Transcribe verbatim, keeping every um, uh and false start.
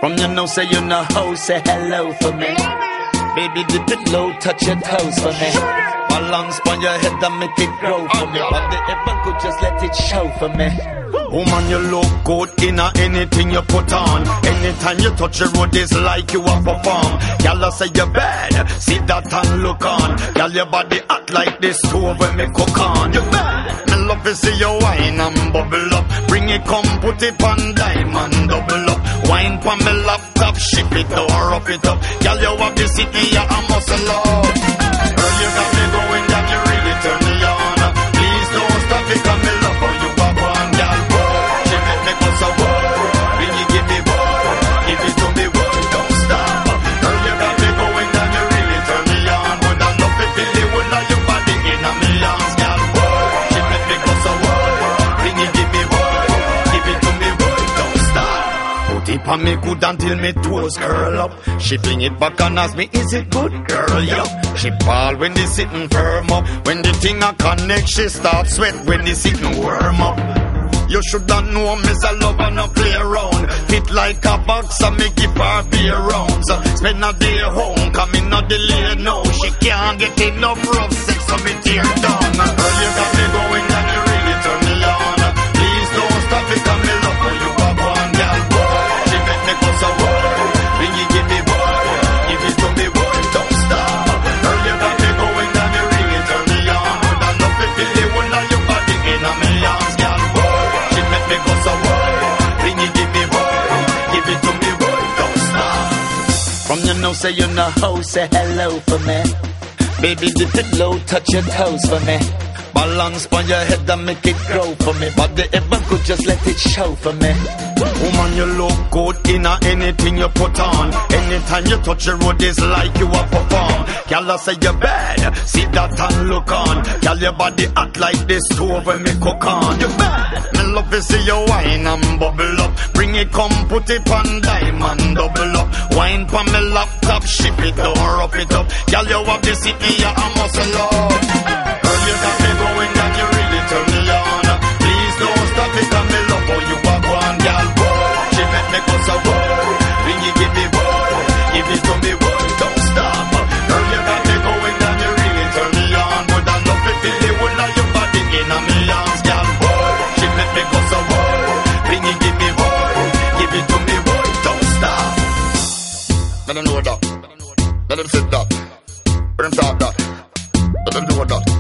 From you know say you know how, say hello for me. Baby dip it low, touch your toes for me. Balance on your head and make it grow for me. But the ever could just let it show for me. Woman, you look good in a anything you put on. Anytime you touch the road, it's like you are perform. Y'all say you're bad, sit that and look on. Y'all your body act like this stove when me cook on. You bad, me love to see you wine and bubble up. Bring it, come put it on diamond, double up. Wine pon me laptop, ship it or up it up. Y'all you have the city, yeah, I must love. Girl, you got me going down, you really turn me on. Please don't stop it, cause me love how you are one, girl. She make me go so good. When you give me boy, give it to me, boy, don't stop. Girl, you got me going down, you really turn me on. Would I love it, feel it, would I your body in a millions, girl. She make me go so good. When you give me boy, give it to me, boy, don't stop. Put it on me good until me toes curl up. She fling it back and ask me, is it good, girl? Yup. She ball when they sitting firm up. When the thing a connect, she start sweat when they sitting warm up. You shoulda know me's a love and a play around. Fit like a box and me keep her be around. So spend a day home, come in not delay no. She can't get enough rough sex so me tear down. Girl, you got me going and you really turn me on. Please don't stop it, cause me love how you are one, girl. She make me go so good. When you give me boy, give it to me, boy, don't stop. Girl, you got me going and you really turn me on. I love it, feel it, one of your body in a millions, girl. She make me go so good. When you give me boy, give it to me, boy, don't stop. From you know say you know how, say hello for me. Baby dip it low, touch your toes for me. Balance on your head and make it grow for me. But the ever could just let it show for me. Woman, you look good in a anything you put on. Anytime you touch the road, it's like you are perform. Y'all say you're bad, sit that and look on. Y'all your body act like this stove when me cook on. You bad, me love to see you wine and bubble up. Bring it, come put it on diamond, double up. Wine pon me laptop, ship it or up it up. Y'all you have the city, yeah, I must love. Girl, you got me going down, you really turn me on. Please don't stop it, cause me love how you are one, girl. She make me go so good. When you give me boy, give it to me, boy, don't stop. Girl, you got me going down, you really turn me on. Would I love it, feel it, would I your body in a millions, girl. She make me go so good. When you give me boy, give it to me, boy, don't stop. Let them know that. Let them sit that. Let them talk that. Let them do that.